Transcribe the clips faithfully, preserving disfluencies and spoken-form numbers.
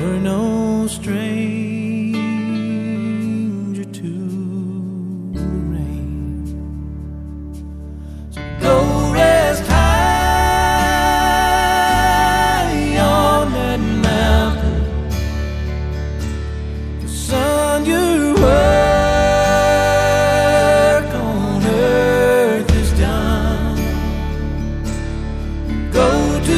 We're no stranger to the rain. So go rest high on that mountain. The sun, your work on earth is done. Go to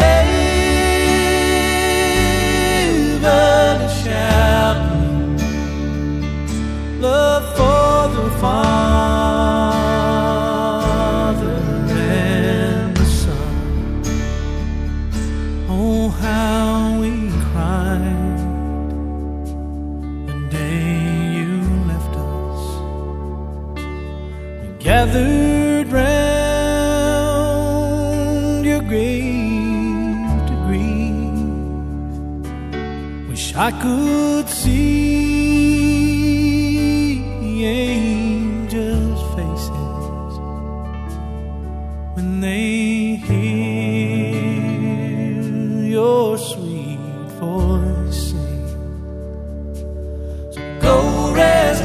love for the Father and the Son. Oh, how we cried the day you left us. We gathered round your grave to grieve. Wish I could see angels' faces when they hear your sweet voice sing. So go rest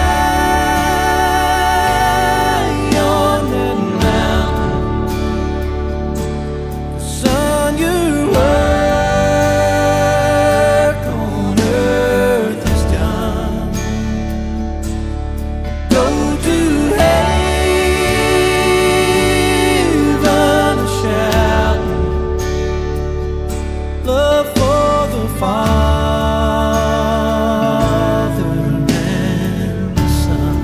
high on that mountain. The sun, your work on earth is done. Go to heaven shouting love for the Father and the Son.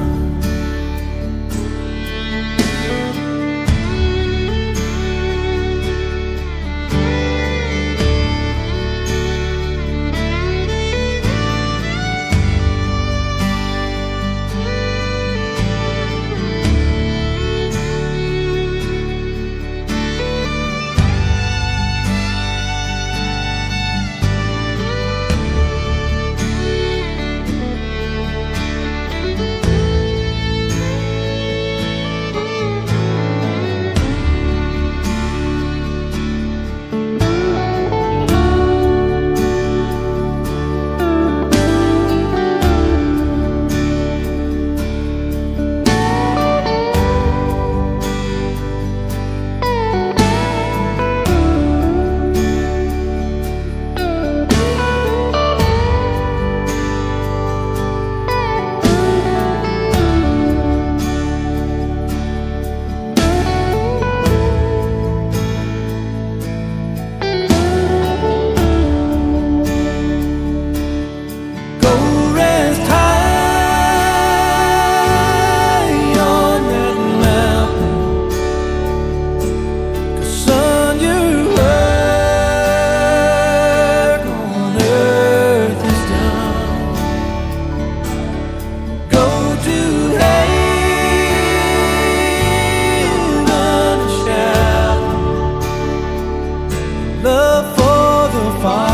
Love for the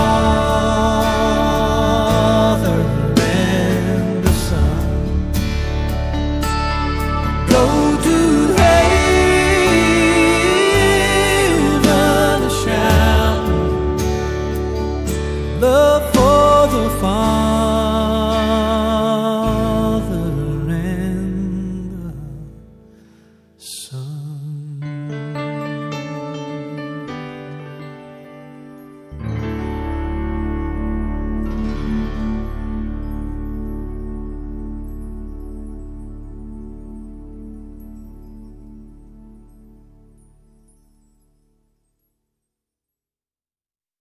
Father and the Son. Go to heaven shouting love